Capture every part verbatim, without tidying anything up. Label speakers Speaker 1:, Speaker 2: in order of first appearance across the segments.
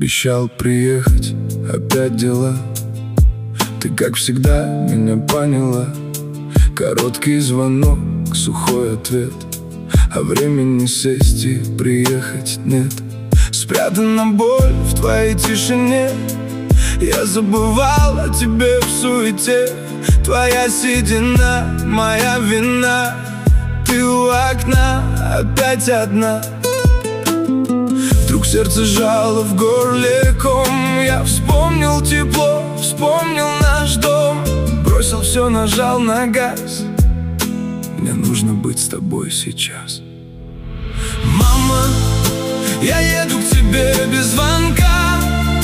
Speaker 1: Обещал приехать, опять дела. Ты, как всегда, меня поняла. Короткий звонок, сухой ответ, а времени сесть и приехать нет. Спрятана боль в твоей тишине. Я забывал о тебе в суете. Твоя седина, моя вина. Ты у окна, опять одна. Вдруг сердце жало в горле ком. Я вспомнил тепло, вспомнил наш дом. Бросил все, нажал на газ. Мне нужно быть с тобой сейчас. Мама, я еду к тебе без звонка.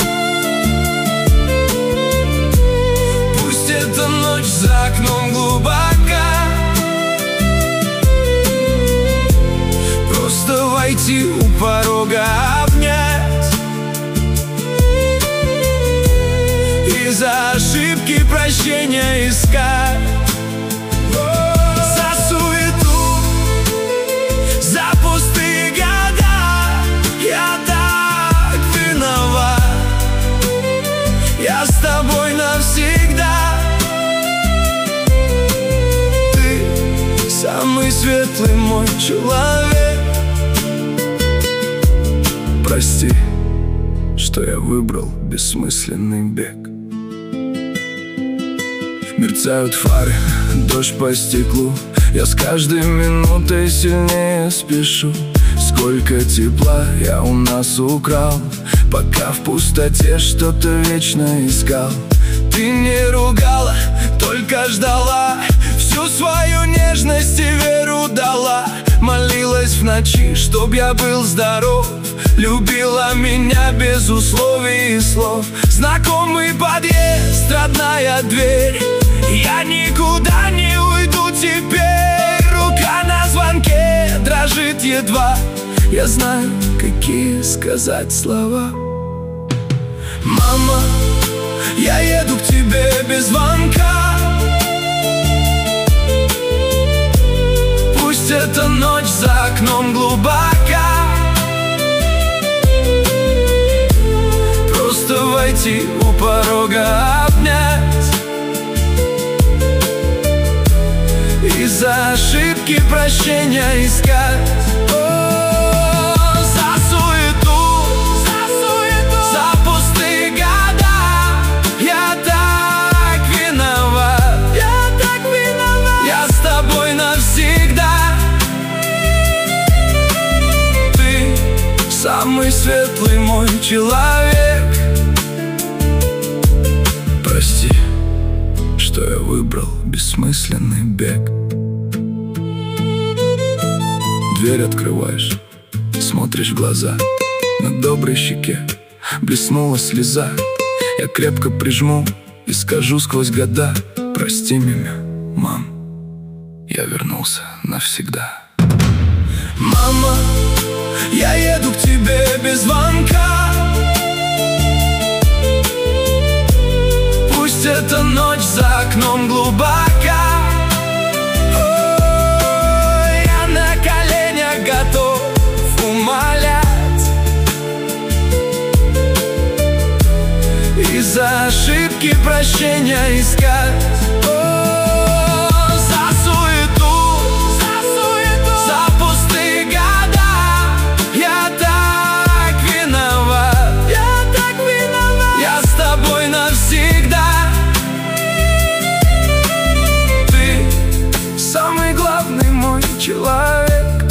Speaker 1: Пусть эта ночь за окном глубока. Просто войти у порога, обнять и за ошибки прощения искать. За суету, за пустые года я так виноват. Я с тобой навсегда. Ты самый светлый мой человек. Прости, что я выбрал бессмысленный бег. Мерцают фары, дождь по стеклу. Я с каждой минутой сильнее спешу. Сколько тепла я у нас украл, пока в пустоте что-то вечно искал. Ты не ругала, только ждала. Всю свою нежность и веру дала. Молилась в ночи, чтоб я был здоров. Любила меня без условий и слов. Знакомый подъезд, родная дверь. Я никуда не уйду теперь. Рука на звонке дрожит едва. Я знаю, какие сказать слова. Мама, я еду к тебе без звонка. Пусть эта ночь за окном глубока. Просто войти у порога, обнять и за ошибки прощения искать. О, за суету, за суету, за пустые года я так виноват. Я так виноват. Я с тобой навсегда. Ты самый светлый мой человек. Прости, что я выбрал бессмысленный бег. Дверь открываешь, смотришь в глаза. На доброй щеке блеснула слеза. Я крепко прижму и скажу сквозь года: прости меня, мам, я вернулся навсегда. Мама, я еду к тебе без звонка. Пусть эта ночь за окном глубока. О, я на коленях готов умолять и за ошибки прощения искать. Человек,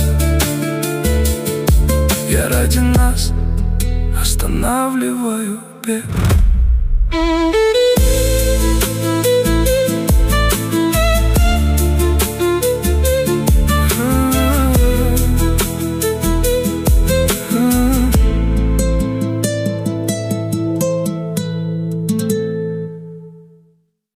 Speaker 1: я ради нас останавливаю бег.